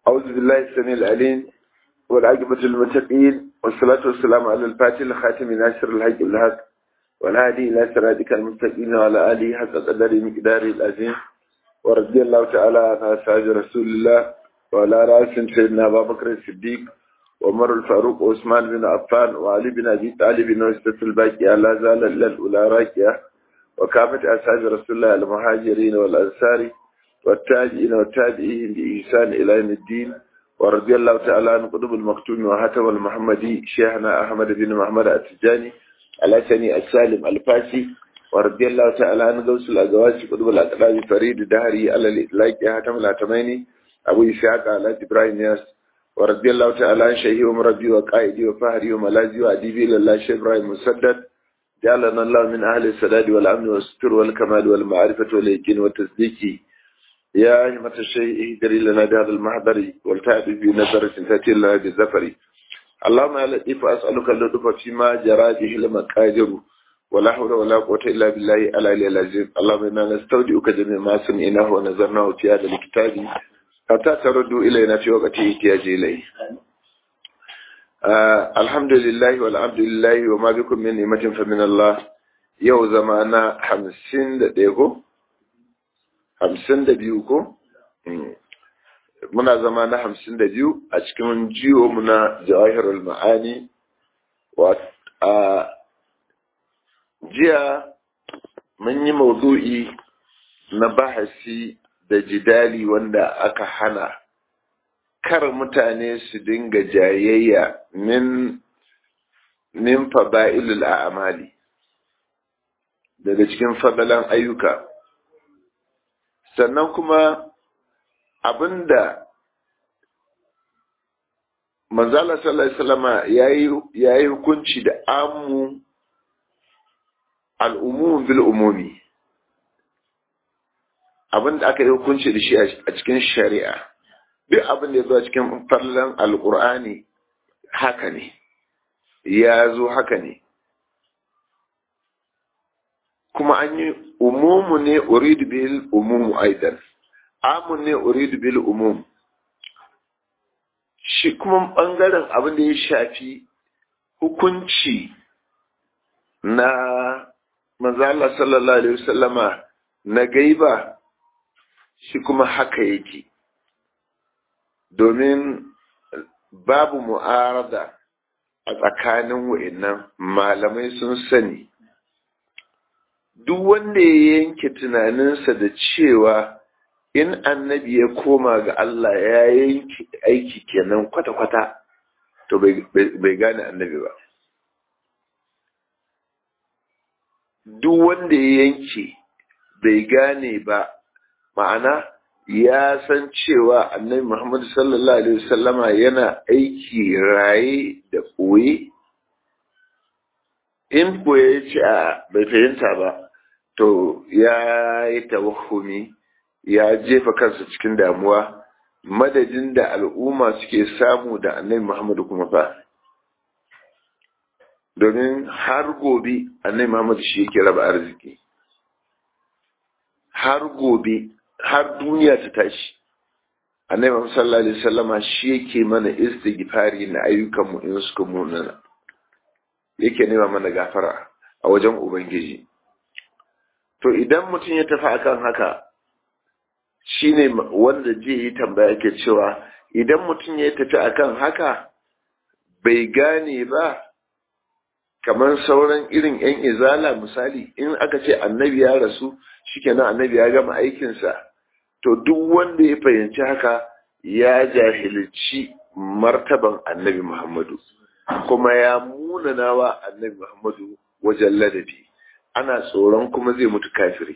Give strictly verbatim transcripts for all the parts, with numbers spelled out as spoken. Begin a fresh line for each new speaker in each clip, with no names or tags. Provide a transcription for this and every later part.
أعوذ بالله السميع العليم والعاقبة للمتقين والصلاة والسلام على الفاتح الخاتم ناصر الحق الحق والهادي إلى صراطك المستقيم وعلى آله حق قدر مقداره العظيم ورضي الله تعالى عن أصحاب رسول الله وعلى رأس سيدنا أبا بكر الصديق وعمر الفاروق وعثمان بن عفان وعلي بن أبي طالب وسط الباقية لا زال إلا الأولى راكية وكافة أصحاب رسول الله المهاجرين والأنصار والتابعين والتابعين بإحسان إلى يوم الدين ورضي الله تعالى عن قطب المكتوم وحاتم المحمدي شيخنا أحمد بن محمد التجاني الحسني السالم الفاسي ورضي الله تعالى عن غوث الأزواج قطب الأقلاب فريد الدهري على الإطلاق حاتم العتميني أبو إسحاق على إبراهيم ياس ورضي الله تعالى عن شيخي ومربي وقائدي وفهري وملاذي وأديبي لله شيخ إبراهيم مسدد جعلنا الله من أهل السداد والأمن والستر والكمال والمعرفة واليقين والتصديق يا أيها الشيء اهدري لنا بهذا المحضر والتأتي في نظرة تأتي لنا بالزفر اللهم يا لطيف أسألك اللطف فيما جرى به المقادير ولا حول ولا قوة إلا بالله العلي العظيم اللهم إنا نستودعك جميع ما سمعناه ونظرناه في هذا الكتاب حتى تردوا إلينا في وقت احتياج إليه آه الحمد لله والعبد لله وما بكم من نعمة فمن الله يو زمانا خمسين دقيقة hamsin da biyu ko? Muna zama na hamsin da biyu a cikin jiyo muna jawahirul ma'ani a jiya mun yi maudu'i na bahasi da jidali wanda aka hana kar mutane su dinga jayayya min min fada'ilul a'mali daga cikin fadalan ayyuka. Sannan kuma abinda manzala sallallahu alaihi wasallama yayi yayi hukunci da amu al'umum bil umumi abinda aka yi hukunci da shi a cikin shari'a duk abin da ya zo a cikin farlan alqur'ani haka ne ya zo haka ne kuma an yi umumu ne uridu bil umumu aidan amun ne uridu bil umum shi kuma bangaren abin da ya shafi hukunci na manzo Allah sallallahu alaihi wasallama na gaiba shi kuma haka yake domin babu mu'arada a tsakanin wa'annan malamai sun sani duk wanda ya yanke tunaninsa da cewa in annabi ya koma ga Allah ya yanke aiki kenan kwata-kwata to bai gane annabi ba. Duk wanda ya yanke bai gane ba ma'ana ya san cewa annabi Muhammad sallallahu Alaihi wasallama yana aiki raye da ɓoye in ɓoye ya ce a bai fahimta ba to ya yi tawahumi ya jefa kansa cikin damuwa madadin da al'umma suke samu da annabi Muhammadu kuma fa domin har gobe annabi Muhammadu shi yake raba arziki har gobe har duniya ta tashi annabi Muhammadu sallallahu alaihi wasallama shi yake mana istighfari na ayyukan mu in suka munana yake nema mana gafara a wajen ubangiji. To idan mutum ya tafi akan haka shine wanda je yi tambaya ke cewa idan mutum ya tafi akan haka bai gane ba kamar sauran irin yan izala misali in aka ce annabi ya rasu shikenan annabi ya gama aikinsa to duk wanda ya fahimci haka ya jahilci martaban annabi Muhammadu kuma ya munanawa annabi Muhammadu wajen ladabi ana tsoron kuma zai mutu kafiri.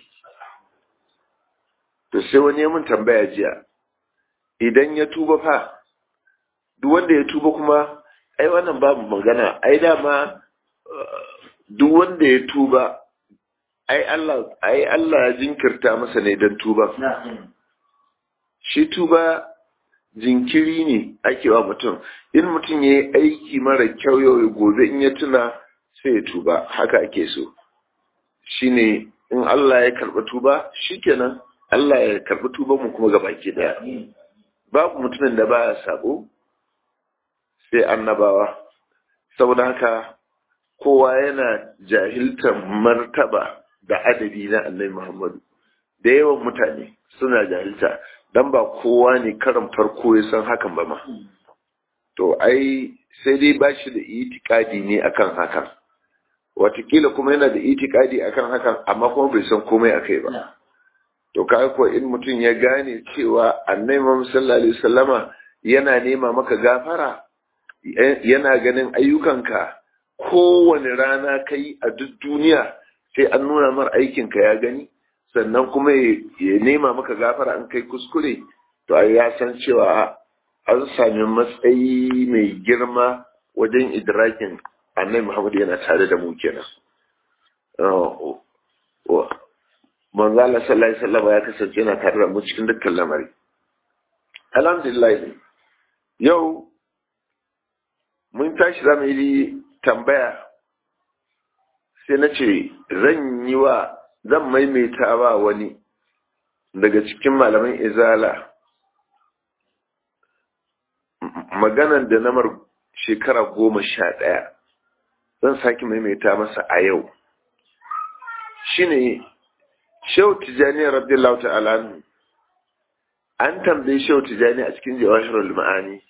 To sai wani mun tambaya jiya, idan ya tuba fa, duk wanda ya tuba kuma, ai wannan babu magana, ai dama duk wanda ya tuba, ai Allah, ai Allah ya jinkirta masa ne don tuba. Shi tuba jinkiri ne ake wa mutum, in mutum ya yi aiki mara kyau yau gobe in ya tuna sai ya tuba, haka ake so. Shine in Allah ya karɓi tuba shikenan Allah ya karɓi tuban mu kuma gabaki daya babu mutumin da baya sabo sai annabawa. Saboda haka kowa yana jahiltar martaba da adabi na Annabi Muhammadu. Da yawan mutane suna jahilta dan ba kowa ne karan farko ya san hakan ba ma. To ai sai dai bashi da itikadi ne akan hakan. Watakila kuma yana da itikadi akan hakan amma kuma bai san komai akai ba. To kai ko in mutum ya gane cewa Annabi Muhammad sallallahu alaihi wasallama yana nema maka gafara, yana ganin ayyukanka kowane rana kai a duk duniya sai an nuna mar aikinka ya gani, sannan kuma ya nema maka gafara an kai kuskure, to ai ya san cewa an sami matsayi mai girma wajen idrakin Annabi Muhammad yana tare da mu kenan. Manzo Allah sallallahu alaihi wasallam ya kasance yana tare da mu cikin dukkan lamari. Alhamdulillah, yau mun tashi zamu yi tambaya, sai na ce zan yi wa zan maimaita wa wani daga cikin malaman izala maganan da namar shekara goma sha ɗaya, zan sake maimaita masa a yau. Shine Shehu Tijjani radiyallahu ta'ala anhu, an tambaye Shehu Tijjani a cikin Jawahirul Ma'ani.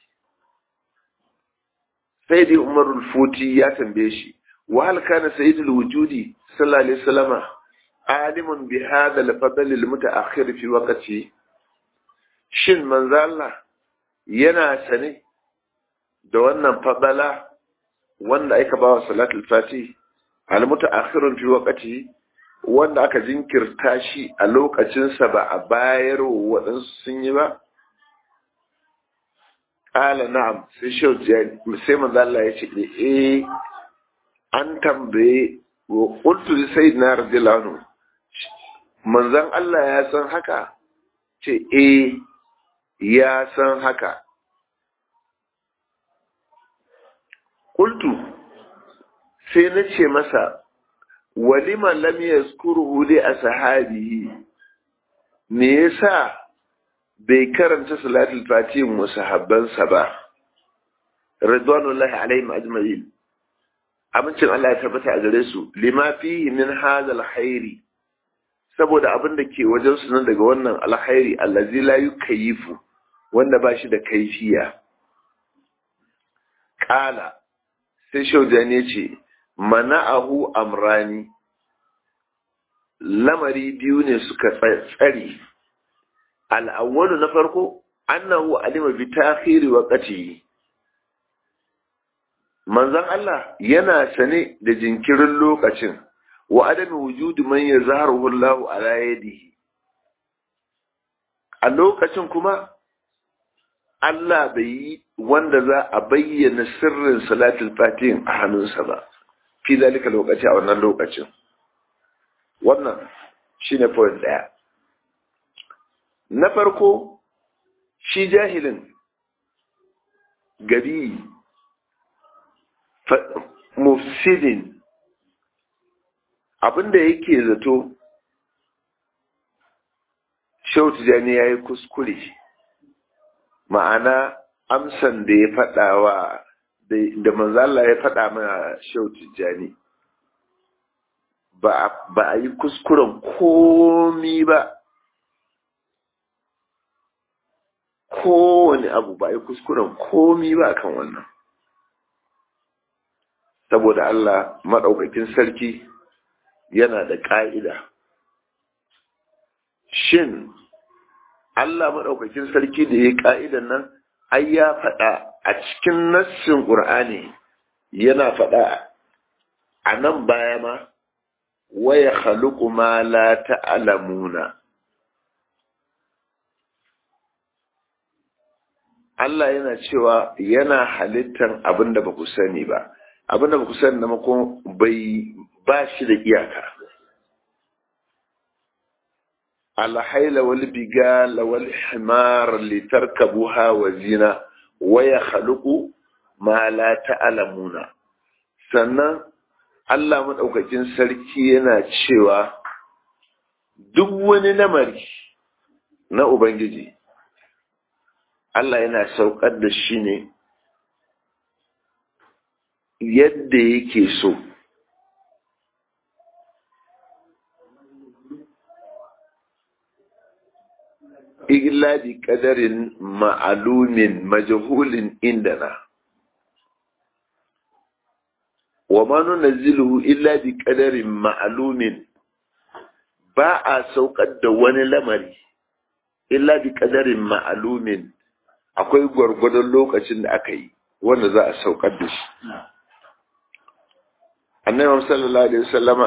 Sai dai Umarul Futi ya tambaye shi, wa hal kana sayyidul wujudi sallallahu alaihi wasallama alimun bi hadha al-fadl al-muta'akhir fi waqti? Shin manzo Allah yana sane da wannan fadala wanda aka bawa salatul fati al-muta'akhir fi waqti, wanda aka jinkirta shi a lokacinsa ba a bayar waɗansu sun yi ba? Ƙala na'am, sai shauci sai manzo Allah ya ce eh, an tambaye wa qultu li sayyidina radiyallahu anhu, manzon Allah ya san haka? Ce eh, ya san haka. Qultu sai na ce masa, walima lam yazkuruhu li ashabihi, me yasa bai karanta salatul fatih musahabbansa ba ridwanullahi alaihim ajma'in, amincin Allah ya tabbata a gare su, lima fihi min hadha alkhairi, saboda abin da ke wajen su nan daga wannan alkhairi allazi la yukayifu, wanda ba shi da kaifiya. Qala sai shaujani ya ce, mana'ahu amrani, lamari biyu ne suka tsari. Al'awwalu na farko, annahu alima bi ta'khiri waqti, manzon Allah yana sane da jinkirin lokacin, wa adami wujudi man yazharuhu Allahu ala yadihi, a lokacin kuma Allah bai yi wanda za a bayyana sirrin salatul fatihin a hannunsa ba fi zalika lokaci, a wannan lokacin. Wannan shine point daya. Na farko, shi jahilin gari mufsidin abinda yake zato Shehu Tijjani ya yi kuskure, ma'ana amsan da ya faɗa wa da manzala ya faɗa mana Shehu Tijjani ba a yi kuskuren komi ba, kowane abu ba a yi kuskuren komi ba kan wannan, saboda Allah maɗaukakin sarki yana da ƙa'ida. Shin Allah maɗaukakin sarki da ya yi ƙa'idan nan, ai ya faɗa a cikin nassin ƙur'ani, yana faɗa a nan baya ma, waya khaluqu ma la ta'lamuna. Allah yana cewa yana halittar abin da ba ku sani ba, abin da ba ku sani na mako bai ba shi da iyaka. Alhaila wal bigala wal himar litarkabuha wa zina wa yakhluqu ma la ta'lamuna. Sannan Allah madaukakin sarki yana cewa duk wani lamari na Ubangiji Allah yana saukar da shi ne yadda yake so. Illa bi qadarin ma'lumin majhulin indana. Wa ma nunazziluhu illa bi qadarin ma'lumin. Ba a saukar da wani lamari illa bi qadarin ma'lumin. Akwai gwargwadon lokacin da aka yi wanda za a saukar da shi. Annabi sallallahu alaihi wasallama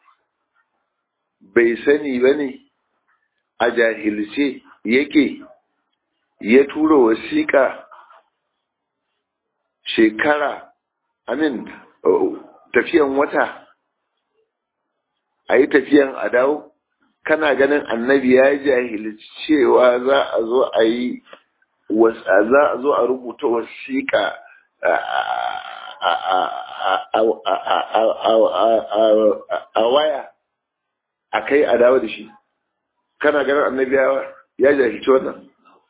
bai sani bane a jahilce yake ya tura wasiƙa shekara amin tafiyan wata a yi tafiyan a dawo. Kana ganin annabi ya jahilci cewa za a zo a yi za a zo a rubuta wasiƙa a waya a kai a dawo da shi? Kana ganin annabi ya jahilci wannan?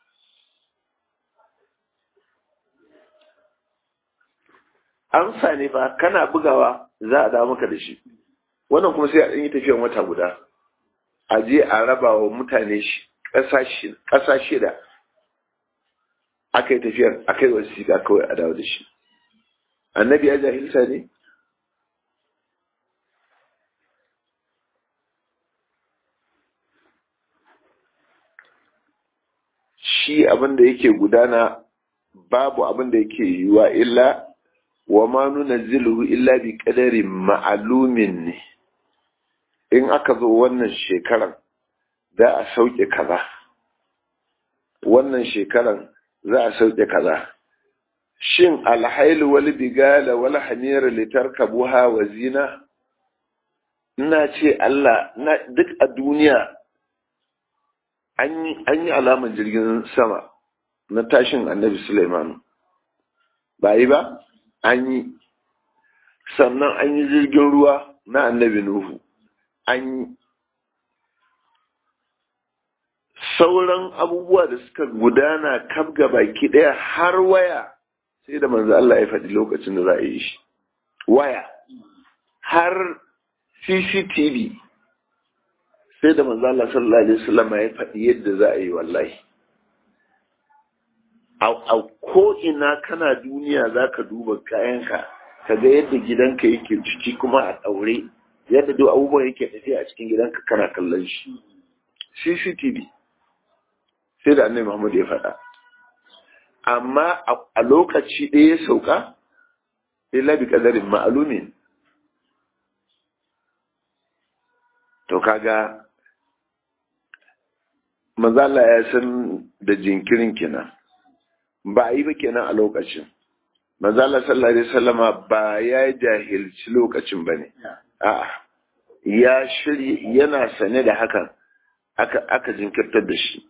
Amsa ne ba, kana bugawa za a dawo maka da shi. Wannan kuma sai a yi tafiyan wata guda a je a raba wa mutane ƙasa shida aka yi tafiyar aka yi wasiƙa kawai a dawo da shi. Annabi ya jahilta ne? Shi abin da yake gudana babu abin da yake yiwa illa wa ma nunazziluhu illa bi qadarin ma'lumin ne. In aka zo wannan shekaran za a sauke kaza, wannan shekaran za a sauke kaza. Shin alhailu wal bigala wal hamira litarkabuha wa zina? Ina ce Allah na duk a duniya an yi alaman jirgin sama na tashin annabi Sulaiman. Ba yi ba? An yi. Sannan an yi jirgin ruwa na annabi Nuhu. An yi. Sauran abubuwa da suka gudana kaf baki ɗaya har waya sai da manzo Allah ya faɗi lokacin da za a yi shi. Waya. Har C C T V sai da manzo Allah sallallahu alaihi wasallam ya faɗi yadda za a yi wallahi. A ko ina kana duniya zaka duba kayanka kaga yadda gidanka yake ciki kuma a daure, yadda duk abubuwan yake tafiya a cikin gidanka kana kallon shi. C C T V sai da Annabi Muhammad ya faɗa. Amma a lokaci ɗaya ya sauka illa bi qadarin ma'lumin. To kaga manzo Allah ya san da jinkirin kenan. Ba a yi ba kenan a lokacin. Manzo Allah sallallahu alaihi wasallama ba ya jahilci lokacin bane. A'a. Ya shirye yana sane da hakan aka aka jinkirtar da shi.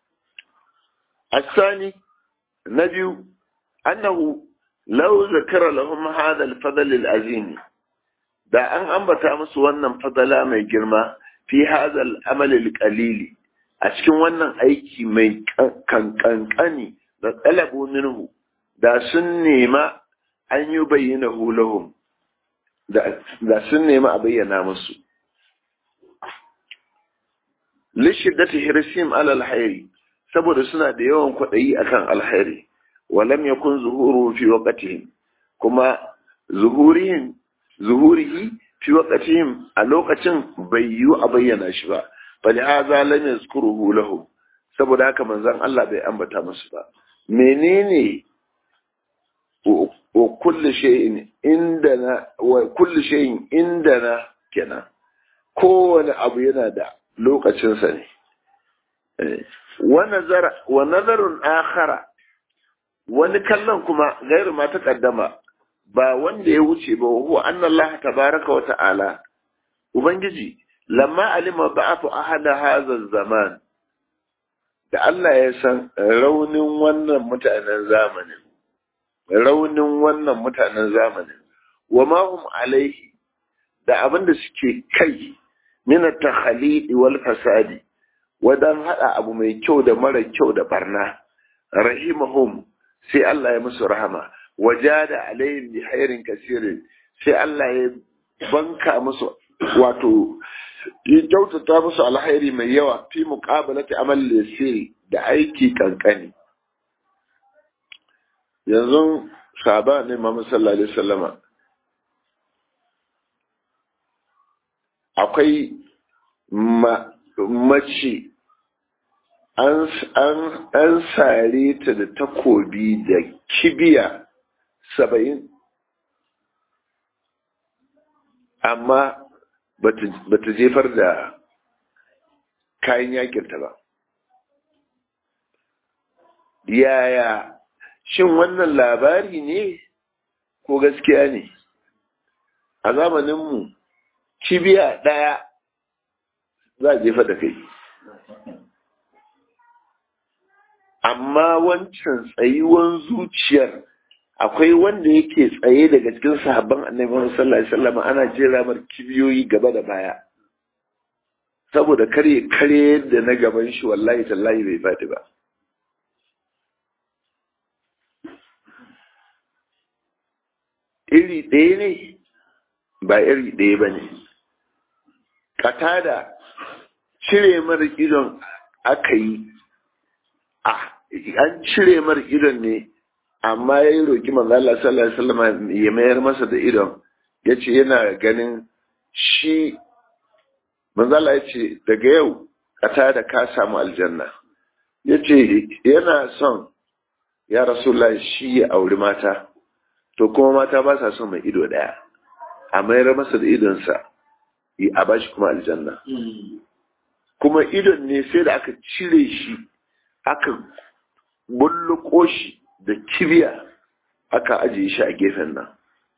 Asani nabiyu annahu law zakara lahum hadha al-fadl al-azim, da an ambata musu wannan fadala mai girma fi hadha al-amal al-qalili, a cikin wannan aiki mai kankani da talabu minhu, da sun nema an yi bayyana lahum, da sun nema a bayyana musu. Lishiddati hirsim ala alkhairi, saboda suna da yawan kwadayi akan alkhairi, walam yakun zuhuru fi waqtihim, kuma zuhurihim zuhurihi fi waqtihim a lokacin bai yi a bayyana shi ba. Falihaza lam yazkuruhu lahum, saboda haka manzon Allah bai ambata musu ba. Menene wa kullu shay'in indana wa kullu shay'in indana kenan, kowane abu yana da lokacinsa ne. Wa nazara wa nazarun akhara, wani kallon kuma gairu ma ta kaddama, ba wanda ya wuce ba, huwa anna Allah tabaraka wa ta'ala, ubangiji lamma alima ba'atu ahada hadha zaman, da Allah ya san raunin wannan mutanen zamanin raunin wannan mutanen zamanin wa ma hum alaihi, da abinda suke kai min at-takhalid wal fasadi, wadan hada abu mai kyau da mara kyau da barna, rahimahum sai Allah ya musu rahama wajada alaihim bi khairin kaseerin sai Allah ya banka musu wato ya kyautata musu alhairi mai yawa fi muqabalati amal yasiri da aiki kankani. Yanzu sahaba ne Muhammad sallallahu alaihi wasallama akwai mace an sare ta da takobi da kibiya saba'in amma ba ta jefar da kayan yakinta ba. Yaya shin wannan labari ne ko gaskiya ne? A zamaninmu kibiya ɗaya za a jefa da kai, amma wancan tsayuwan zuciyar akwai wanda yake tsaye daga cikin sahabban annabi sallallahu alaihi wasallam ana jera mar kibiyoyi gaba da baya saboda kare kare da na gaban shi wallahi tallahi bai fadi ba. Iri ɗaya ne ba iri ɗaya ba ne. Katada cire mar idon aka yi, an cire mar idon ne amma ya yi roƙi manzo Allah sallallahu alaihi wasallam ya mayar masa da idon, ya ce yana ganin shi manzo Allah ya ce daga yau Katada ka samu aljanna. Ya ce yana son ya Rasulullah shi ya auri mata, to kuma mata ba sa son mai ido ɗaya, a mayar masa da idonsa a bashi kuma aljanna. Kuma idon ne sai da aka cire shi aka bulluko shi da kibiya aka ajiye shi a gefen nan.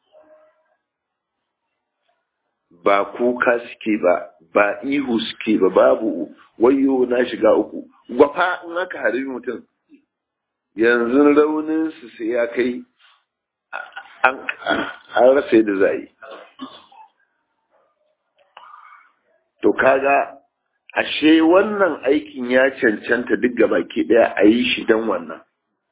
Ba kuka suke ba, ba ihu suke ba, babu wayo na shiga uku. Gwafa in aka harbi mutum yanzu rauninsu sai ya kai an rasa yadda za yi. To kaga ashe wannan aikin ya cancanta duk gaba ke daya a yi shi don wannan.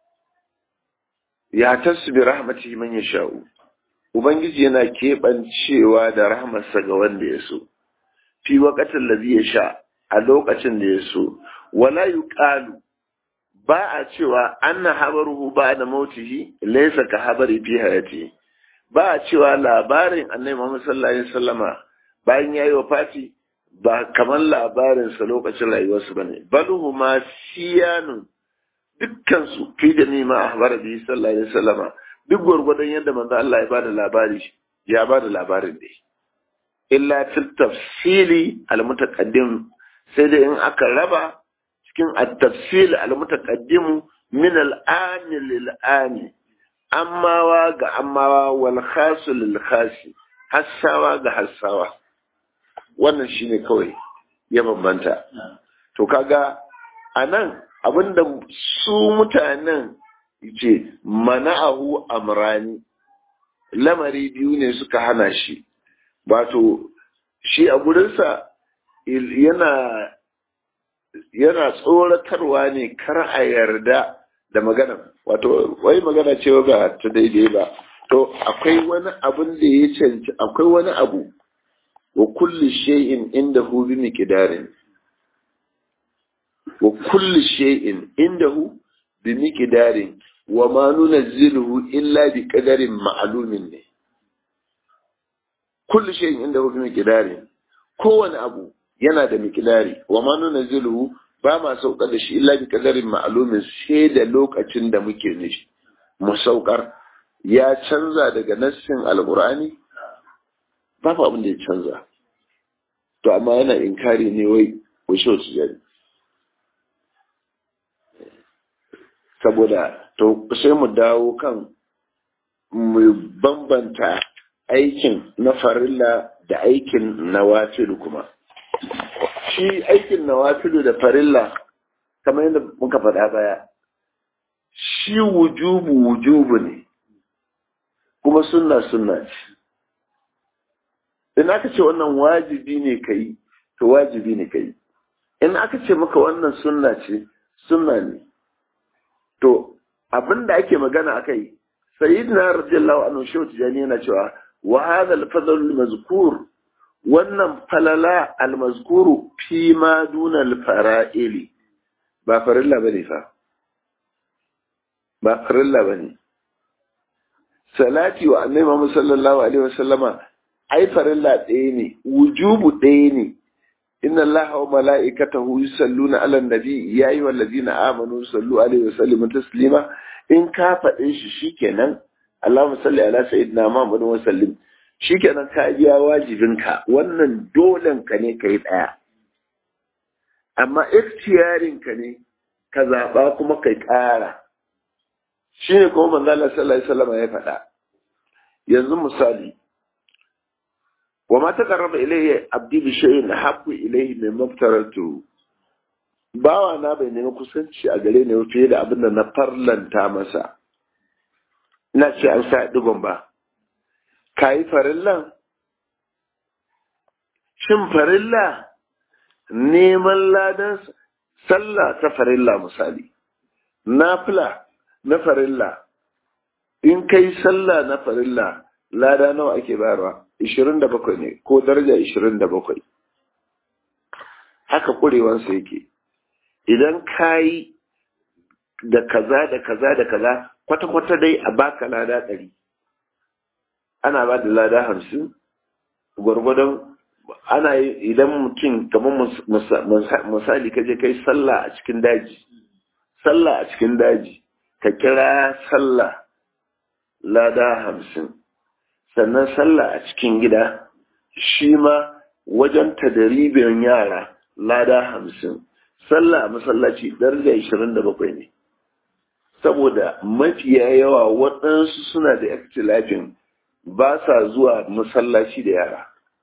Ya tasu bi rahmatihi man yasha'u. Ubangiji yana keɓancewa da rahmarsa ga wanda ya so. Fi waqatin ladhi yasha, a lokacin da ya so. Wala yuqalu, ba a cewa anna habaruhu ba'da mautihi laysa ka habari fi hayati. Ba a cewa labarin Annabi Muhammad sallallahu alaihi wasallama bayan yayi wafati ba kamar labarinsa lokacin rayuwarsu ba ne, baluhu ma siyanun dukkansu fi da nima a habar da sallallahu alaihi wasallama duk gwargwadon yadda manzo Allah ya bada labari ya bada labarin dai. Illa fil tafsili al mutaqaddim, sai da in aka raba cikin at-tafsil al mutaqaddim min al-an lil an, ammawa ga ammawa wal khas lil khasi, hassawa ga hassawa. Wannan shi ne kawai ya bambanta. To kaga a nan abinda su mutanen ce mana'ahu amrani, lamari biyu ne suka hana shi. Wato shi a gurinsa yana yana tsoratarwa ne kar a yarda da magana. Wato wai magana cewa ba ta daidai ba. To akwai wani abin da ya canci, akwai wani abu wa kulli shay'in indahu bi miqdarin, wa kulli shay'in indahu bi miqdarin wa ma nunazziluhu illa bi qadarin ma'lumin ne. Kulli shay'in indahu bi miqdarin, kowane abu yana da miqdari, wa ma nunazziluhu ba ma saukar da shi illa bi qadarin ma'lumin, sai da lokacin da muke nishi mu saukar. Ya canza daga nassin alqur'ani? Babu abin da ya canza. To amma yana inkari ne wai wishe su jari. Saboda to sai mu dawo kan mu bambanta aikin na farilla da aikin nawafilu kuma. Shi aikin nawafilu da farilla kamar yadda muka faɗa baya, shi wujubu wujubu ne kuma sunna sunna ce. In aka ce wannan wajibi ne kai, to wajibi ne kai. In aka ce maka wannan sunna ce, sunna ne. to abinda ake magana akai sayyidina radiyallahu anhu shehu tijani yana cewa wa hadha al-fadl al-mazkur wannan falala al-mazkuru fi ma duna al-fara'ili ba farilla bane fa ba farilla bane salati wa annabi Muhammad sallallahu alaihi wasallama ai farilla ɗaya ne wujubu ɗaya ne inna allaha wa mala'ikatahu yusalluna 'alan nabi ya ayyuhal ladina amanu sallu alaihi wa sallimu taslima in ka faɗe shi shikenan Allahumma salli ala sayyidina Muhammad wa sallim shikenan ka biya wajibinka wannan dolen ka ne kai daya amma ikhtiyarin ka ne ka zaba kuma kai ƙara shine kuma manzo Allah sallallahu alaihi wasallam ya faɗa yanzu misali وما تقرب إليه عبدي بشيء أحب إليه مما افترضته bawa na bai nemi kusanci a gare ni fiye da abin da na farlanta masa ina ce an sa digon ba kayi farillan shin farilla neman ladan sallah ta farilla misali nafila na farilla in kai sallah na farilla lada nawa ake bayarwa ishirin da bakwai ne ko daraja ishirin da bakwai haka kurewansa yake idan kayi da kaza da kaza da kaza kwata-kwata dai a baka lada ɗari ana ba da lada hamsin gwargwadon ana yi idan mutum kamar misali kaje kai sallah a cikin daji sallah a cikin daji ka kira sallah lada hamsin sannan sallah a cikin gida shi ma wajen tadaribin yara lada hamsin sallah a masallaci daraja ishirin da bakwai ne saboda mafiya yawa waɗansu suna da ikhtilafin ba sa zuwa masallaci da yara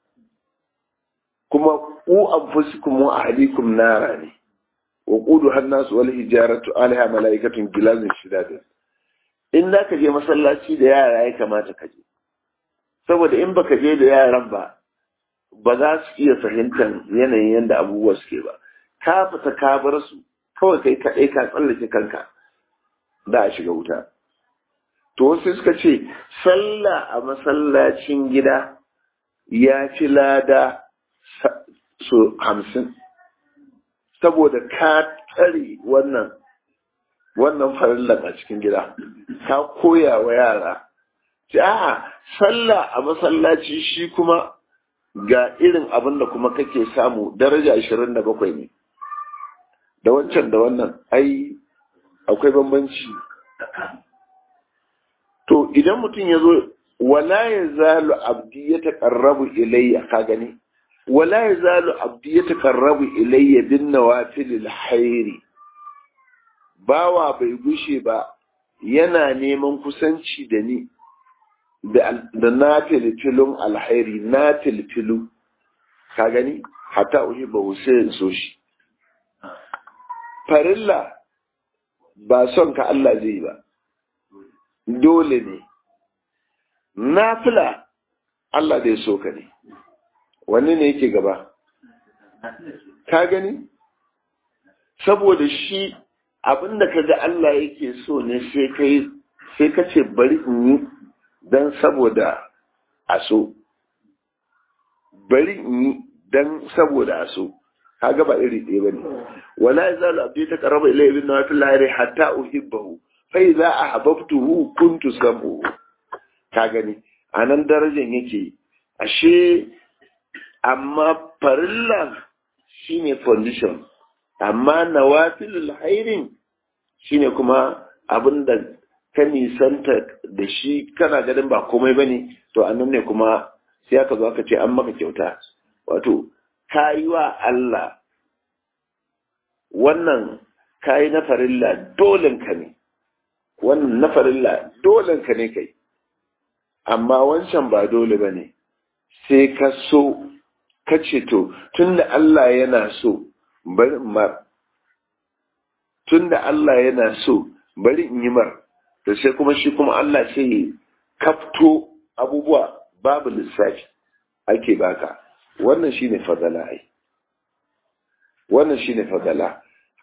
kuma ku anfusikum wa ahlikum nara ne wa qudu hannasu wal hijaratu alaiha malaikatun gilazun shidadun in da ka je masallaci da yara ya kamata ka je saboda in baka je da yaran ba ba za su iya fahimtar yanayin yadda abubuwa suke ba ka fita ka bar su kawai kai kaɗai ka tsallake kanka da a shiga wuta to wasu suka ce sallah a masallacin gida ya fi lada so hamsin saboda ka tsare wannan wannan farillan a cikin gida ka koya wa yara a'a sallah a masallaci shi kuma ga irin abin da kuma kake samu daraja ashirin da bakwai ne da wancan da wannan ai akwai bambanci to idan mutum ya zo wala ya zalu abdi ya taqarrabu ilayya ka gani wala ya zalu abdi ya taqarrabu ilayya bin nawafilil khairi bawa bai gushe ba yana neman kusanci da ni da na filfilun alhairi na filfilu ka gani hata uhibba Hussein so shi farilla ba son ka Allah zai ba dole ne nafila Allah zai so ka ne wanne ne yake gaba ka gani saboda shi abinda kaga Allah yake so ne sai kai sai ka ce bari in yi dan saboda a so bari in yi dan saboda a so kaga ba iri ɗaya bane wala yazalu abdi taqarraba ilayya bin nawafil lahiri hatta uhibbahu fa idza ahbabtuhu kuntu sam'u ka gani anan darajar yake ashe amma farilla shine condition amma nawafilul khairin shine kuma abinda ka nisanta da shi kana ganin ba komai bane to annan ne kuma sai aka zo aka ce an maka kyauta wato kayi wa Allah wannan kayi na farilla dolen ka ne wannan na farilla dolen ka ne kai amma wancan ba dole bane sai ka so ka ce to tunda Allah yana so bari in mar tunda Allah yana so bari in yi mar to sai kuma shi kuma Allah sai kafto abubuwa babu lissafi ake baka wannan shine fadala ai wannan shine fadala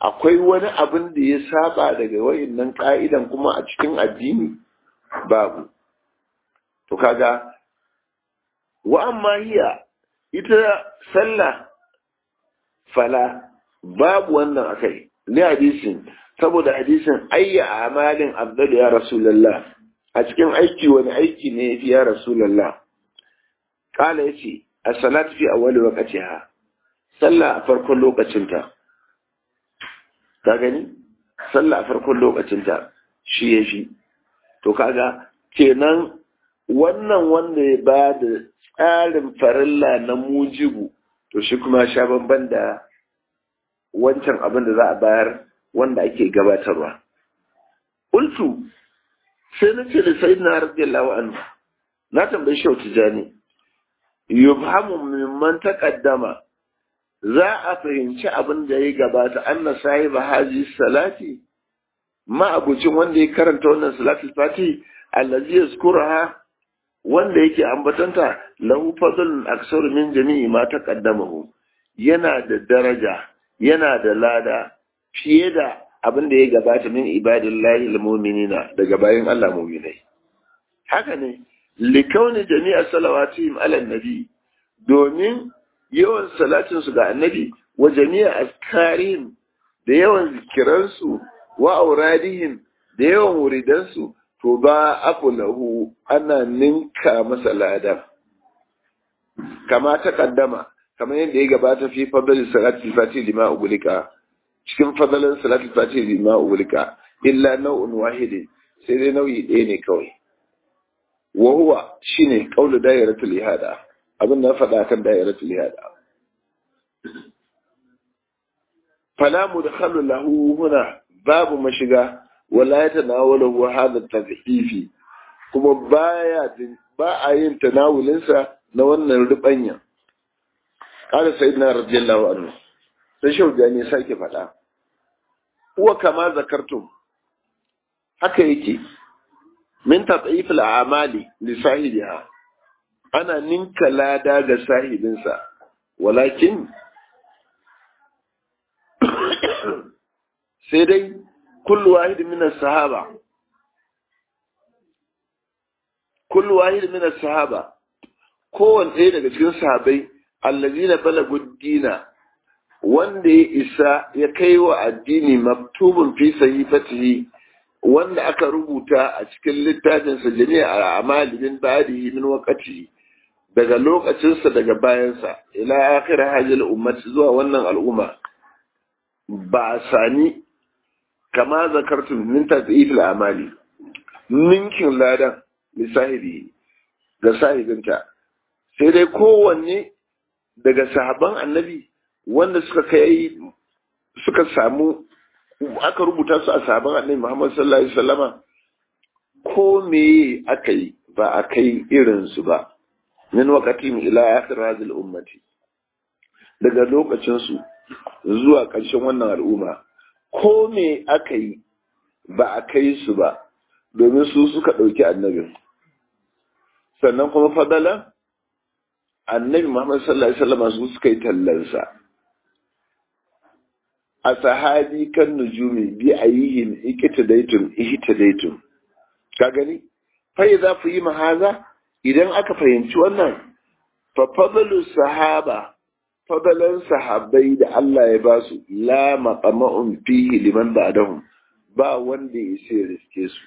akwai wani abin da ya saba daga wayannan ka'idan kuma a cikin addini babu. To kaga wa amma hiya ita sallah fala babu wannan akai ne hadisin, saboda hadisin ayya amalin abdul ya rasulullah, a cikin aiki wani aiki ne yafi ya rasulullah. Kala yace as-salatu fi awwal waqtiha, sallah a farkon lokacinta. Ka gani sallah a farkon lokacinta shi yafi. To kaga kenan wannan wanda ya ba da tsarin farilla na mujibu, to shi kuma sha bamban da wancan abin da za a bayar wanda ake gabatarwa. Ultu sai na ce da sayyidina radiyallahu anhu, na tambayi Shehu Tijani, yubhamu mimman taqaddama, za a fahimci abin da ya gabata anna sahiba haji salati, ma abucin wanda ya karanta wannan salatul fati allazi yazkuruha, wanda yake ambatanta lahu fadlun aksar min jami'i ma taqaddamahu, yana da daraja yana da lada fiye da abin da ya gabata min ibadillahi almu'minina, daga bayin Allah mu'minai. Haka ne likauni jami'a salawatihim ala nabi, domin yawan salatin su ga annabi, wa jami'a azkarihim, da yawan zikiransu, wa auradihim, da yawan wuridansu, to ba aku lahu, ana ninka masa lada kama ta kaddama, kamar yadda ya gabata fi fadalin salatul fati lima ugulika, cikin fadalin salatul fati lima ugulika, illa nau'un wahidi, sai dai nau'i ɗaya ne kawai, wa huwa shine qaulu dairatul ihada, abin da faɗa kan dairatul ihada. fala mudkhalu lahu huna, babu mashiga, wala yatanawalu hadha at-tadhifi, kuma baya ba a yin tanawulin sa na wannan rubanya. Qala sayyidina radiyallahu anhu, sai Shehu Jani sake fada, huwa kama zakartum, haka yake min tadhif al-a'mali li sahibiha, ana ninka lada ga sahibinsa, walakin sai dai kullu wahid min as-sahaba kullu wahid min as-sahaba kowanne ɗaya daga cikin sahabbai allazina balagu dina, wanda ya isa ya kai wa addini, maktubun fi sahifatihi, wanda aka rubuta a cikin littafin sa jami'a amali min ba'dihi min waqtihi, daga lokacinsa daga bayansa ila akhir hadhihi al-ummah, zuwa wannan al'umma, ba sani kama zakartum min tadhif al-amali, ninkin ladan lisahibi ga sahibinta, sai dai kowanne daga sahaban annabi wanda suka kai suka samu aka rubuta su a sahaban annabi Muhammad sallallahu alaihi wasallama, ko me aka yi ba a kai irin su ba, min waqatin ila akhir hadhihi al-ummati, daga lokacin su zuwa ƙarshen wannan al'umma, ko me aka yi ba a kai su ba, domin su suka ɗauki annabin. Sannan kuma fadala annabi Muhammad sallallahu alaihi wasallam su suka yi tallansa. A sahabi kan nujumi bi ayyihim iktidaitum ihtidaitum, ka gani fa idza fi mahaza, idan aka fahimci wannan, fa fadalu sahaba, fadalan sahabbai da Allah ya ba su, la maqama'un fihi liman ba'dahum, ba wanda ya isa ya riske su,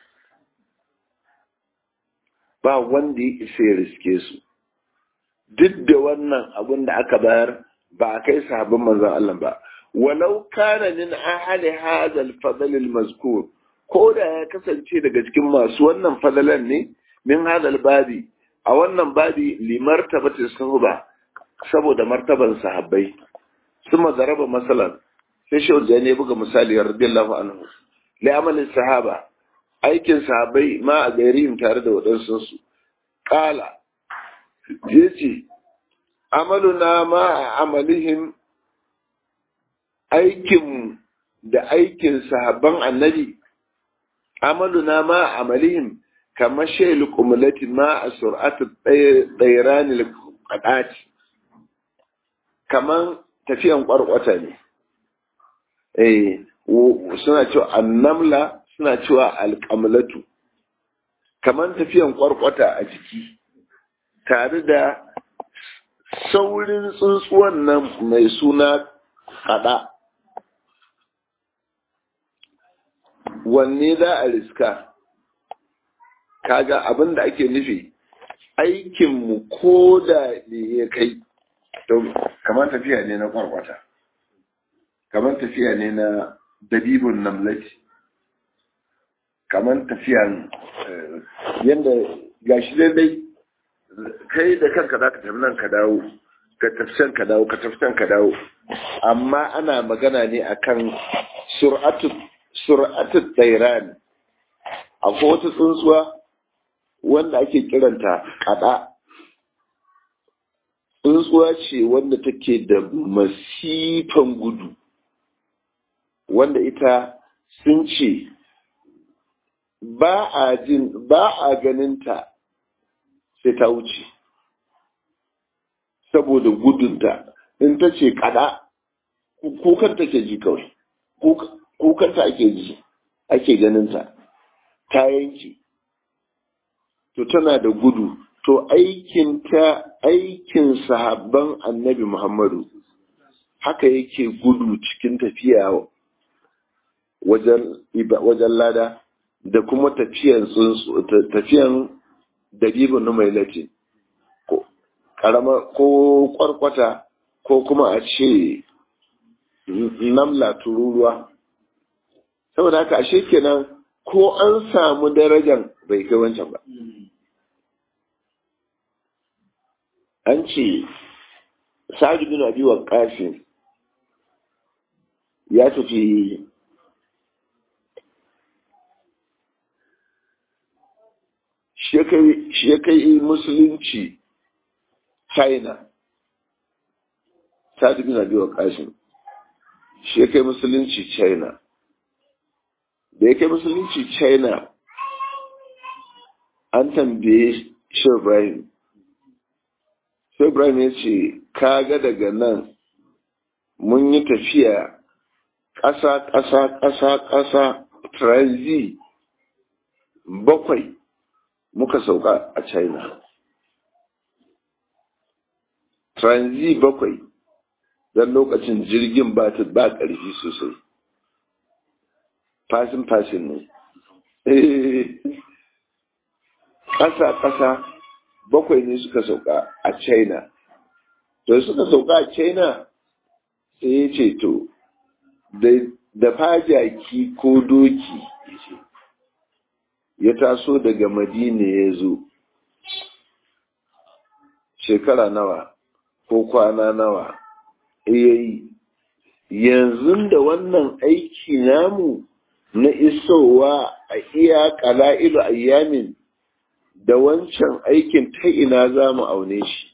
ba wanda ya isa ya riske su. Duk da wannan abin da aka bayar ba a kai sahabban manzon Allah ba, walau kana min ahli hadha al-fadl al-mazkur, ko da ya kasance daga cikin masu wannan fadalan ne, min hadha al-babi, a wannan babi limartabati sahaba, saboda martaban sahabbai. Suma zaraba masalan, sai Shehu Jani buga misali radiyallahu anhu, li amalin sahaba, aikin sahabbai ma a gairihim, tare da waɗansu su. Qala yace amaluna ma a amalihim, aikin da aikin sahabban annabi, amaluna ma a amalihim kamar shayil qumlati ma a sur'atu dairani al-qadati, kaman tafiyan kwarkwata ne. eh suna cewa annamla suna cewa alqamlatu kaman tafiyan kwarkwata a jiki tare da saurin tsuntsuwan nan mai suna kada wanne za a riska kaga abin da ake nufi aikinmu ko da ne ya kai don kamar tafiya ne na kwarkwata kamar tafiya ne na dabibun namlati kamar tafiyan yadda gashi dai kai da kanka za ka tafi nan ka dawo ka tafi ka dawo ka tafi ka dawo amma ana magana ne akan sur'atu sur'atu tsairan akwai wata tsuntsuwa wanda ake kiranta kada tsuntsuwa ce wanda take da masifan gudu wanda ita sun ce ba a jin ba a ganinta sai ta wuce saboda gudunta in ta ce kada kukan take ji kawai kukanta ake ji ake ganinta ta yanke to tana da gudu to aikin ta aikin sahabban annabi Muhammadu haka yake gudu cikin tafiya wajen wajen lada da kuma tafiyan tsuntsu tafiyan dabibin numailati ko karama ko kwarkwata ko kuma a ce namla tururuwa saboda haka ashe kenan ko an samu darajar bai kai wancan ba an ce Sa'ad bin Abi Waqqas ya tafi shi ya kai musulunci China. Sa'ad bin Abi Waqqas shi ya kai musulunci China. Da ya kai musulunci China an tambaye shi Ibrahim. Shi Ibrahim ya ce, kaga daga nan mun yi tafiya ƙasa, ƙasa, ƙasa, ƙasa, transi bakwai muka sauka a China. Transi bakwai don lokacin jirgin ba ta ba ƙarfi sosai. Fasin fasin ne. Ƙasa ƙasa bakwai ne suka sauka a China. To suka sauka a China sai ya ce to da fajaki ko doki ya taso daga Madina ya zo shekara nawa ko kwana nawa yayi yanzu da wannan aiki namu na isowa a iya ƙala'ilu ayyamin da wancan aikin ta ina za mu aune shi.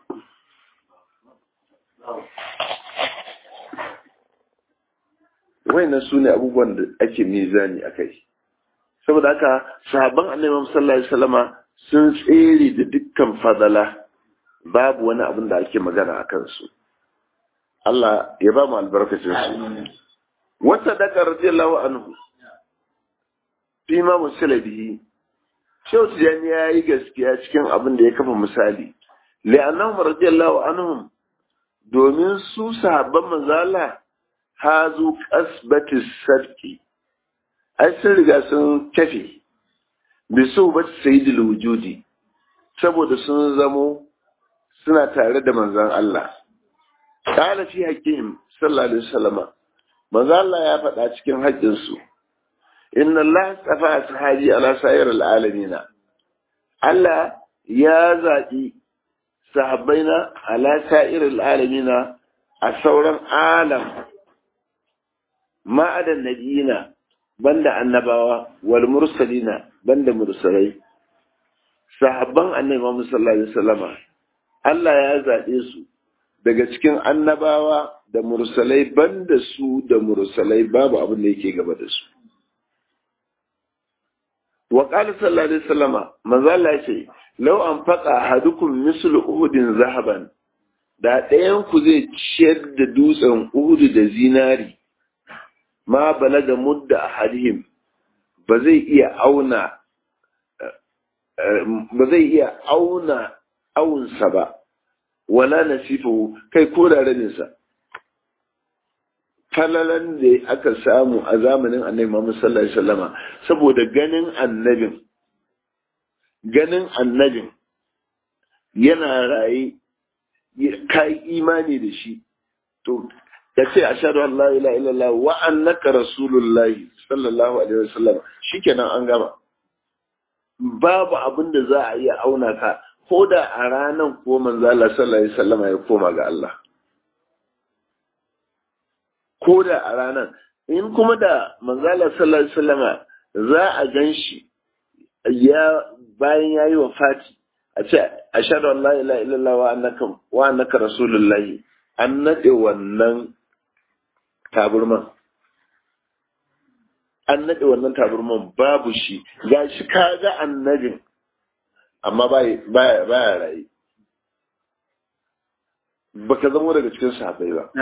Waina su ne abubuwan da ake mizani a kai. Saboda haka, sahabban annabi sallallahu Alaihi wasallama sun tsere da dukkan fadala babu wani abin da ake magana a kansu. Allah ya ba mu albarkacin su. Wata daga radiyallahu anhu fi ma musala bihi Shehu Tijjani ya yi gaskiya cikin abin da ya kafa misali. Li'annahum radiyallahu anhum domin su sahabban manzala hazu qasbatis sadqi. Ai sun riga sun tafi bi suhbat sayyidil wujudi saboda sun zamo suna tare da manzon Allah. Qala fi haqqihim sallallahu alaihi wasallam. Manzon Allah ya faɗa cikin haƙƙinsu. Inna Allah tsafa ashabi ala sayar alamina. Allah ya zaɓi sahabbaina ala sayar alamina a sauran alam ma'adan nabiyina banda annabawa wal mursalina banda mursalai. Sahabban annabi Muhammad sallallahu alaihi wasallama Allah ya zaɓe su daga cikin annabawa da mursalai banda su da mursalai babu abin da yake gaba da su. Wa qala sallallahu alaihi wasallama manzo Allah yace law an faqa ahadukum mislu uhudin zahaban da ɗayan ku zai ciyar da dutsen Uhud da zinari ma balaga mudda ahadihim ba zai iya auna ba zai iya auna awunsa ba wala nasifu kai ko da rabinsa. Falalan da aka samu a zamanin annabi Muhammad sallallahu alaihi wasallama saboda ganin annabin ganin annabin yana raye kai imani da shi to ka ce ashhadu an la ilaha illallah wa annaka rasulullahi sallallahu alaihi wasallam shikenan an gama. Babu abin da za a iya auna ka ko da a ranan ko manzo Allah sallallahu alaihi wasallama ya koma ga Allah ko da a ranan in kuma da manzo Allah sallallahu alaihi wasallama za a ganshi ya bayan yayi wafati a ce ashhadu an la ilaha illallah wa annaka wa annaka rasulullahi an nade wannan taburman an nade wannan taburman babu shi gashi kaga annabin amma baya baya baya rayi baka zama daga cikin sahabbai ba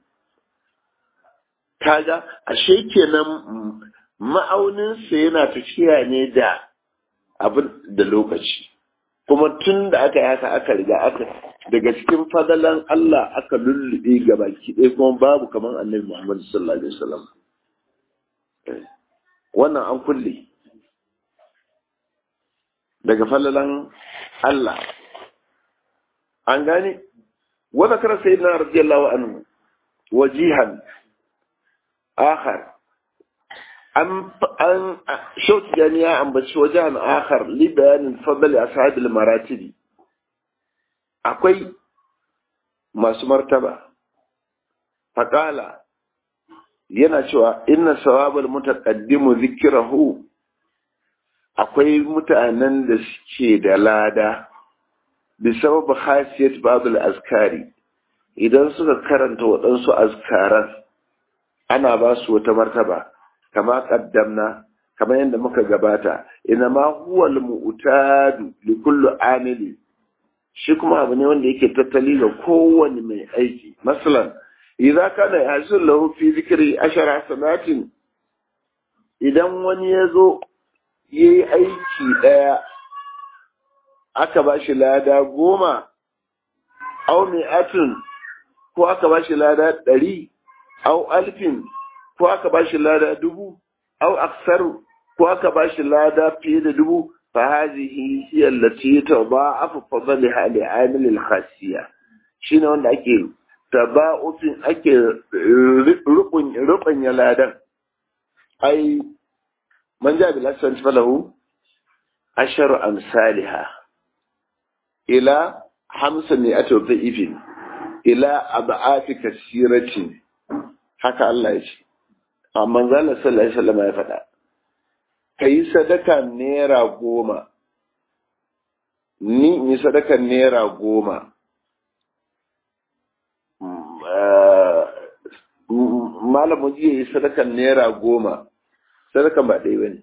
kaga ashe kenan ma'aunin sa yana tafiya ne da abin da lokaci kuma tun da aka yi haka aka riga aka daga cikin fadalan Allah aka lullube gabaki ɗaya kuma babu kamar annabi Muhammad sallallahu alaihi wasallam wannan an kulle daga fadalan Allah an gane wa zakara sayyidina radiyallahu anhu wajihan akhar an an shauki jami'a ambaci wajen akhar li bayanin fadl ashabil maratibi akwai masu martaba faqala yana cewa inna sawabal mutaqaddimu zikrahu akwai mutanen da suke da lada bi sabab khasiyat ba'd al-azkari idan suka karanta waɗansu azkaran ana ba su wata martaba kama qaddamna kama yadda muka gabata inma huwa al-mu'tadu li kulli amili shi kuma abu ne wanda yake tattali ga kowanne mai aiki masalan idza kana yasul lahu fi zikri ashara sanatin idan wani yazo yayi aiki daya aka bashi lada goma aw mi'atun ko aka bashi lada ɗari aw alfin ko aka bashi lada dubu aw aksaru ko aka bashi lada fiye da dubu fa hadhihi hiya allati tada'afu fadlaha li 'amil al-khasiyya shine wanda ake taba'ufin ake rubun rubun ya ladan ai man ja bil hasan falahu ashar amsalha ila hamsami'ati dhifin ila ab'afi kasiratin haka Allah ya ce amma zalla sallallahu alaihi wasallam ya faɗa kai sadaka naira goma ni ni sadaka naira goma malamu ji yi sadaka naira goma sadaka ba dai bane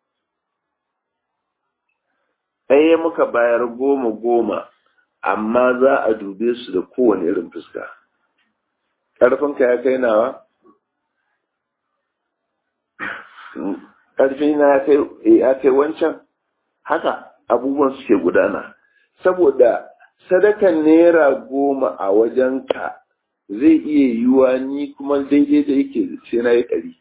ɗaya muka bayar goma goma amma za a dube su da kowane irin fuska ƙarfinka ya kai nawa ƙarfi na ya kai wancan haka abubuwan suke gudana saboda sadakan naira goma a wajenka zai iya yiwuwa ni kuma daidai da yake sai na yi ɗari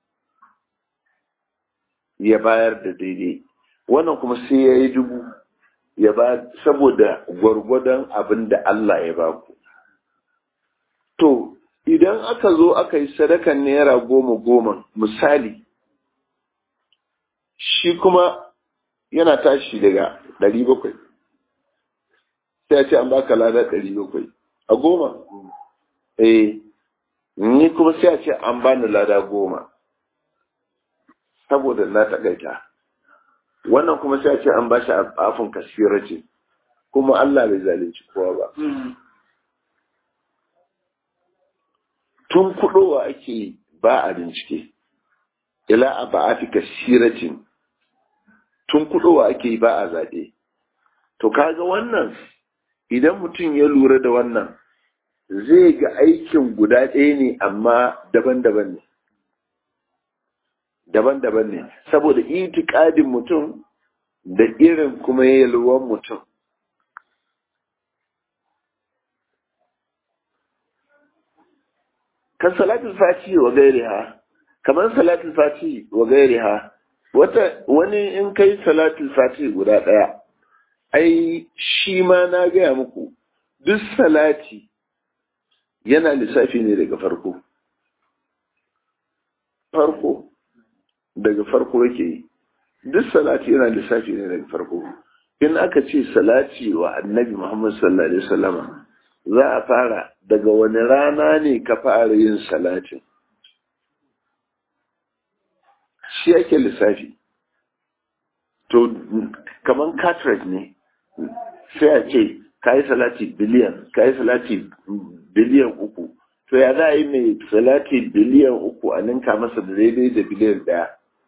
ya bayar da daidai wannan kuma sai ya yi dubu ya ba saboda gwargwadon abin da Allah ya ba ku to idan aka zo aka yi sadakan naira goma goma misali shi kuma yana tashi daga ɗari bakwai sai ya ce an baka lada ɗari bakwai a goma eh ni kuma sai ya ce an bani lada goma saboda na takaita wannan kuma sai ya ce an bashi afin kasira ce kuma Allah bai zalunci kowa ba tun kudowa ake ba a bincike ila a ba'afi kasiratin tun kudowa ake ba a zaɓe to kaga wannan idan mutum ya lura da wannan zai ga aikin guda ɗaya ne amma daban-daban ne daban-daban ne saboda itikadin mutum da irin kuma yalwan mutum. Kan salatul fati wa gairiha, kamar salatul fati wa gairiha, wata wani in kai salatul fati guda ɗaya, ai shi ma na gaya muku, duk salati yana lissafi ne daga farko. Farko, daga farko yake yi, duk salati yana lissafi ne daga farko. In aka ce salati wa annabi Muhammad sallallahu Alaihi wasallama, za a fara daga wani rana ne ka fara yin salatin. Shi ake lissafi. To, kaman cartridge ne, sai a ce, ka yi salati biliyan, ka yi salati biliyan uku. To, ya za a yi mai salati biliyan uku a ninka masa da daidai da biliyan ɗaya?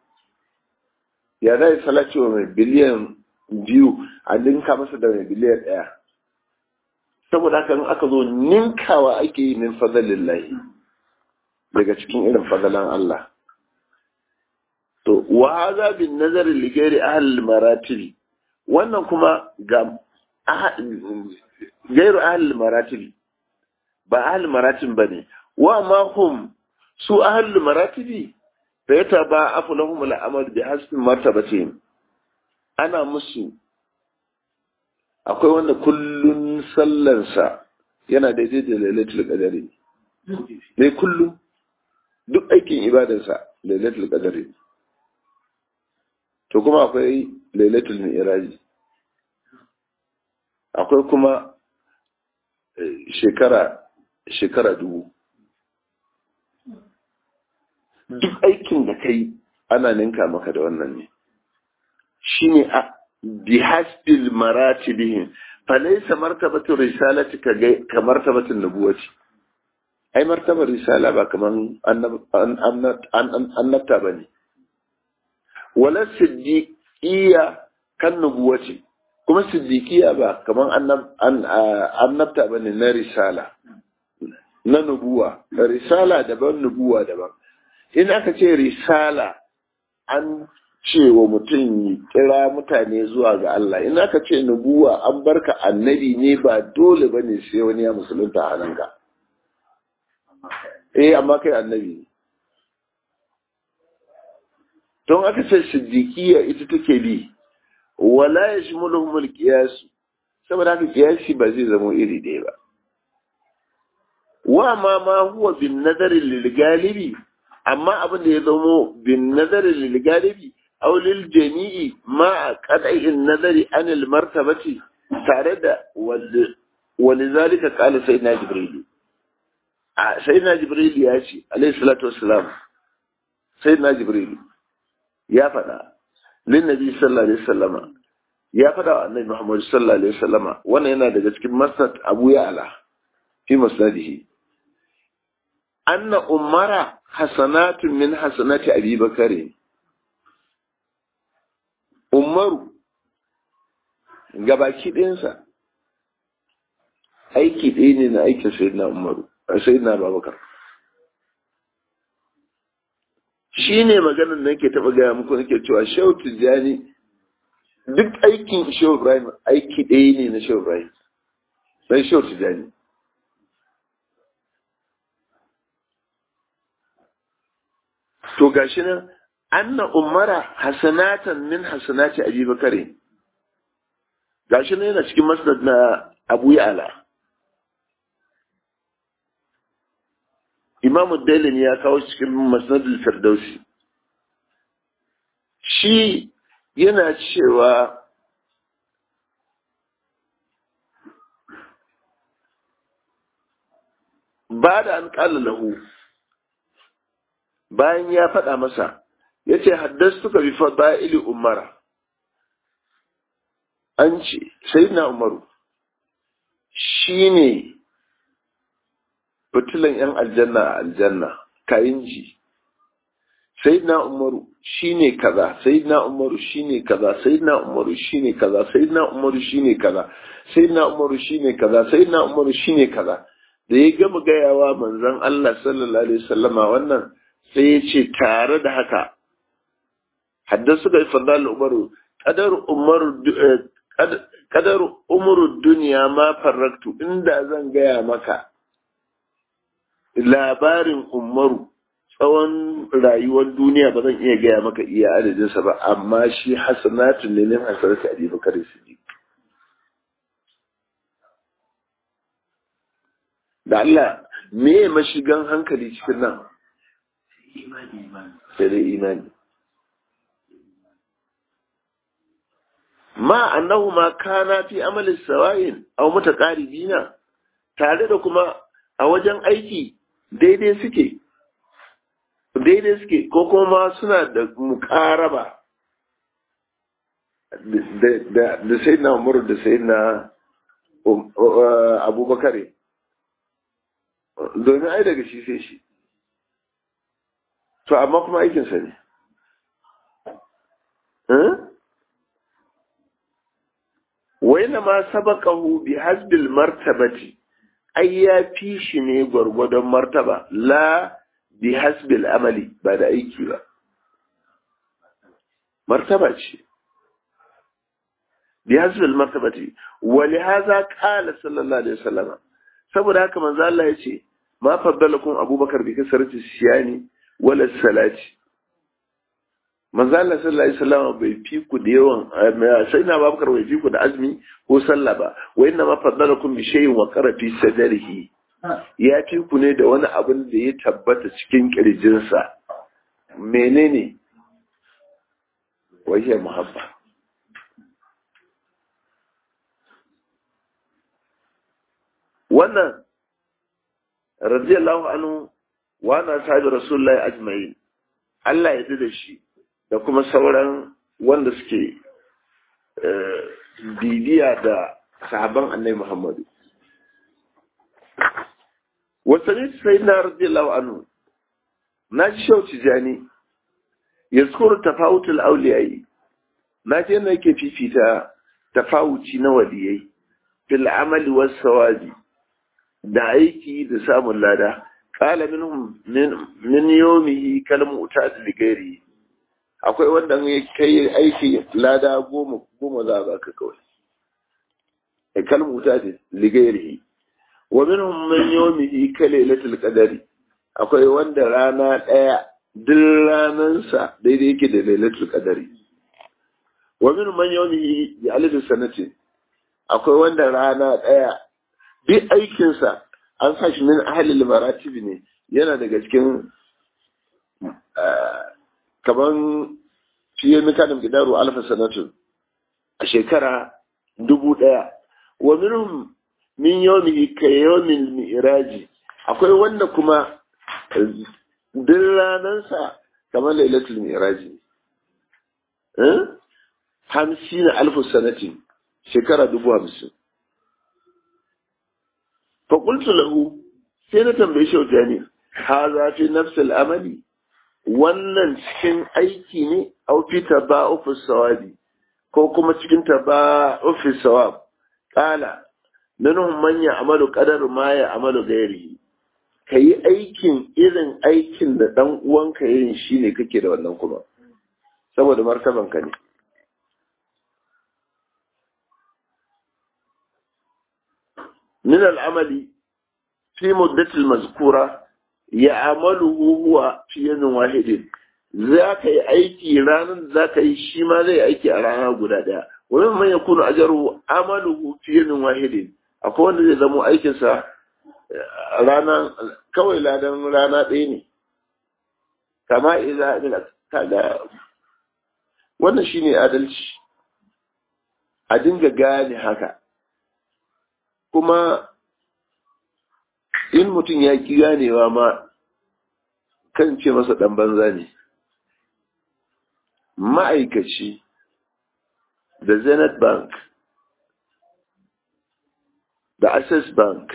Ya za a yi salati wa mai biliyan biyu a ninka masa da mai biliyan ɗaya? Saboda haka in aka zo ninkawa ake yi min fadalin lahi daga cikin irin fadalan Allah. To, wa haza bin nazarin ligari ahal maratibi, wannan kuma ga gairu ahal maratibi, ba ahal maratib ba ne, wa ma hum su ahal maratibi, fa yata ba afu lahum al'amal bi hasbi martabatihim. Ana musu, akwai wanda kullun sallansa yana daidai da lailatul qadari. Ne kullum duk aikin ibadarsa lailatul qadari. To kuma akwai lailatul mi'raji. Akwai kuma shekara shekara dubu. Duk aikin da kai ana ninka maka da wannan ne. Shine a bihasbil maratibihim falaysa martabatu risalati ka martabatin nubuwati. Ai martabar risala ba kaman annabta bane. Wala siddiqiyya kan nubuwati, kuma siddiqiyya ba kaman annabta bane na risala, na nubuwa. Risala daban, nubuwa daban. In aka ce risala an ce wa mutum kira mutane zuwa ga Allah, in aka ce nubuwa an barka annabi ne, ba dole bane sai wani ya musulunta a nan ka. Eh amma kai annabi ne. Don aka ce siddiqiyya ita take bi, wala yashmuluhum al-qiyas, saboda haka qiyasi ba zai zama iri ɗaya ba. Wa ma ma huwa bin nazari lil galibi, amma abin da ya zamo bin nazari lil galibi aw lil jami'i ma qad'in nazari an al martabati, tare da walizalika qala sayyidina jibril. a sayyidina jibril ya ce alayhi salatu wassalam, sayyidina jibril ya faɗa lin nabi sallallahu alaihi wasallama, ya faɗa wa annabi Muhammad sallallahu alaihi wasallama, wannan yana daga cikin masnad Abu Ya'la fi masnadihi, anna umara hasanatun min hasanati Abi Bakari. Umaru gabaki ɗayansa aiki ɗaya ne na aikin sayyidina Umaru, sayyidina Abubakar. Shi ne maganar da nake taɓa gaya muku, nake cewa Shehu Tijjani duk aikin Shehu Ibrahim aiki ɗaya ne na Shehu Ibrahim, sai Shehu Tijjani. To gashi nan, anna umara hasanatan min hasanati Abi Bakari. Gashi nan yana cikin masnad na Abu Ya'la. Imam Ad-Dailami ya kawo cikin masnad al-Firdausi. Shi yana cewa ba da an ƙala lahu, bayan ya faɗa masa, ya ce haddastuka bi fada'ili umara. An ce, Sayyidina Umaru shi ne fitilan ‘yan aljanna a aljanna, kayan ji. Sayyidina Umaru shi ne kaza, Sayyidina Umaru shi ne kaza, Sayyidina Umaru shi ne kaza, Sayyidina Umaru shi ne kaza, Sayyidina Umaru shi ne kaza, Sayyidina Umaru shi ne kaza. Da ya gama gayawa manzon Allah sallallahu alaihi wasallama wannan, sai ya ce tare da haka haddan suka yi fadal umaru kadar umaru kadar umaru duniya ma farraktu, inda zan gaya maka labarin umaru tsawon rayuwar duniya ba zan iya gaya maka iya adadinsa ba, amma shi hasanatun ne min hasanati Abi Bakar Siddiq. Da Allah me mashigan hankali cikin nan? Sai dai imani. Ma annahu ma kana fi amalin sawayin aw mutaqaribina, tare da kuma a wajen aiki daidai suke daidai suke ko kuma suna da muƙaraba da sai na Umar da sai na Abubakar, domin ai daga shi sai shi, to amma kuma aikinsa ne. Waina ma sabaqahu bi hasbil martabati, ai ya fi shi ne gwargwadon martaba, la bi hasbil amali, ba da aiki ba, martaba ce bi hasbil martabati. Wa li hadha qala sallallahu alaihi wasallam, saboda haka manzo Allah yace ma faddalakum Abubakar bi kasrati siyani wala salati. Manzo Allah sallallahu alaihi wasallam bai fi ku da yawan, sai na Abubakar bai fi ku da azmi ko sallah ba, wa inna ma faddalakum bi shay'in wa qara fi sadrihi, ya fi ku ne da wani abin da ya tabbata cikin kirjinsa. Menene? Wahiyar muhabba. Wannan radiyallahu anhu wa na sahabi rasulullahi ajma'in, Allah ya ji da shi da kuma sauran wanda suke bibiya da sahaban annabi Muhammadu. Wasani sai na radiyallahu anhu, na ji shauci jani ya zukuru tafawutul auliyai, na ji yana yake fifita tafawuci na waliyai fil amali was sawabi, da aiki da samun lada. Kala minhum min yawmihi kalmu ta ligari, akwai wanda ya kai aiki lada goma goma za ba ka kawai, e kalmu ta ligari. Wa minhum man yawmihi kalailatul qadari, akwai wanda rana daya duk ranansa daidai yake da lailatul qadari. Wa minhum man yawmihi bi alif sanati, akwai wanda rana daya bi aikin sa an sa shi min ahlil maratib ne, yana daga cikin kaman fiye mikanin gidaru alfa sanatu, a shekara dubu daya. Wa minhum min yawmihi ka yawmil mi'raji, akwai wanda kuma duk ranansa kamar lailatul mi'raji, eh hamsin alfu sanati, shekara dubu hamsin. fa qultu lahu, sai na tambaye shi wajani, hadha fi nafs al-amali, wannan cikin aiki ne au fi taba'uf as-sawabi, ko kuma cikin taba'uf as-sawab. Qala minhum man ya'malu qadar ma ya'malu ghairihi, kayi aikin irin aikin da dan uwanka yin shine kake da wannan kuma, saboda martaban ka ne. min al-amali fi muddati al-mazkura ya'maluhu huwa fi yawmin wahidin, zaka yi aiki ranar zaka yi shi ma zai aiki a rana guda daya. Wani man yakunu ajruhu amaluhu fi yawmin wahidin, akwai wanda zai zama aikinsa rana kawai ladan rana ɗaya ne. Kama idza ila kaga wannan shine adalci, a dinga gane haka. Kuma in mutum ya ki ganewa ma kan ce masa dan banza ne. Ma'aikaci da Zenith Bank da Access Bank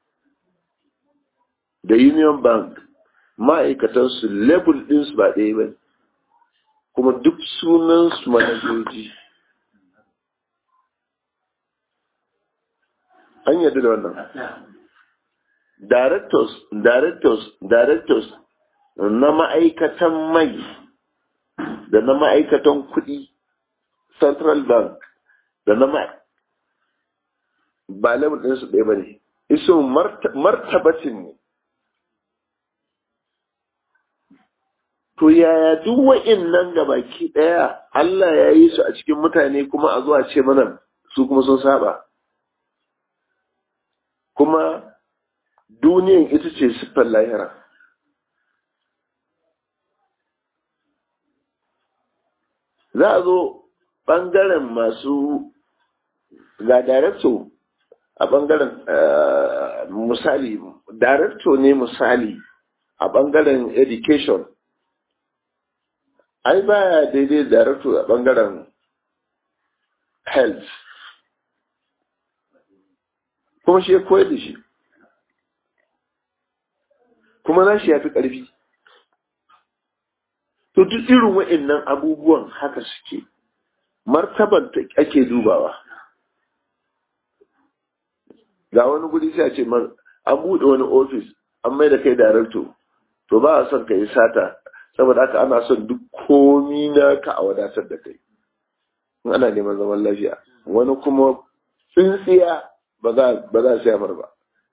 da Union Bank, ma'aikatansu level ɗinsu ba ɗaya ba, kuma duk sunansu manajoji. An yadda da wannan. Directors, directors, directors na ma'aikatan mai da na ma'aikatan kuɗi central bank da na ma ba level ɗinsu ɗaya ba ne, iso martabacin ne. To yaya duk wa'in nan gabaki ɗaya Allah ya yi su a cikin mutane kuma a zuwa ce mana su kuma sun saba. Kuma duniyan ita ce siffar lahira. Za a zo ɓangaren masu ga darakto a ɓangaren misali, darakto ne misali a ɓangaren education. Ai baya daidai darakto a ɓangaren health. Kuma shi ya koyar da shi. Kuma na shi ya fi ƙarfi. To duk irin wa'innan abubuwan haka suke. Martaban ta ake dubawa. Ga wani guri sai a ce an buɗe wani ofis an mai da kai darakto. To ba a son ka yi sata. Saboda haka ana son duk komi na ka a wadatar da kai. In ana neman zaman lafiya. Wani kuma tsintsiya ba za a siya mar ba.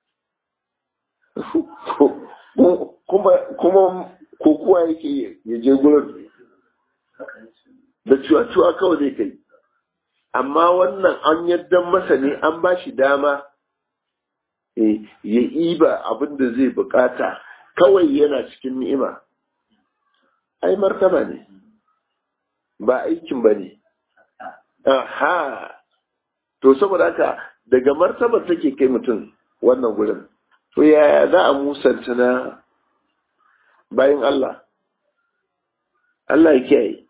Kuma kokuwa yake ya je gurin da cuwa-cuwa kawai zai kai. Amma wannan an yadda masa ne an ba shi dama ya iba abin da zai bukata kawai yana cikin ni'ima. Ai martaba ne, ba aikin ba ne. Aha, to saboda haka daga martaba take kai mutum wannan gurin. To yaya za a musanta na bayan Allah? Allah ya kiyaye.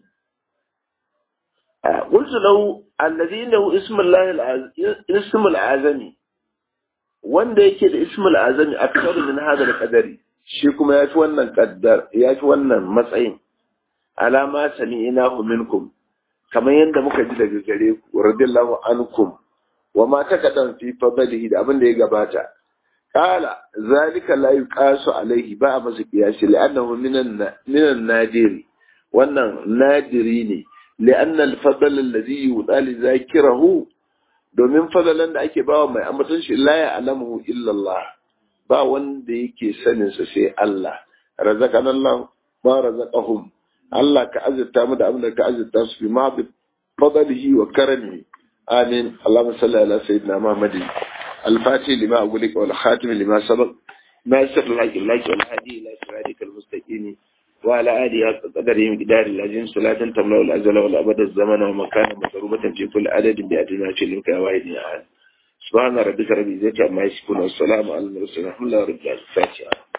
Qultu lahu alladhi lahu ismul azami, wanda yake da ismul azami akthar min hada al-qadari, shi kuma yafi wannan qaddar, yafi wannan matsayin. Alama sami'nahu minkum, kamar yadda muka ji daga gare ku, radiyallahu ankum, wa ma taqaddam fi fadlihi, da abin da ya gabata. Qala zalika la yuqasu alaihi, ba a masa qiyasi, li'annahu minan minan nadiri, wannan nadiri ne. لأن الفضل الذي يوضع لذاكره domin fadalan da ake bawa mai ambaton shi la ya'lamu illa Allah, ba wanda yake sanin sa sai Allah. Razaqana Allah ma razaqahum, Allah ka azurta mu da abin da ka azurta su bi ma bi fadlihi wa karamihi. Amin. Allahumma salli ala sayyidina Muhammad al-fatih lima aghlaq wal khatim lima sabaq nasir al-haqq wal hadi ila siratikal mustaqim وعلى آله قدره مقدار العظيم صلاة تملأ الأزل والأبد الزمن ومكان مضروبة في كل عدد بأدنى شلمك واحد أحد. سبحان ربك رب العزة عما يصفون والسلام على المرسلين الحمد لله رب العالمين.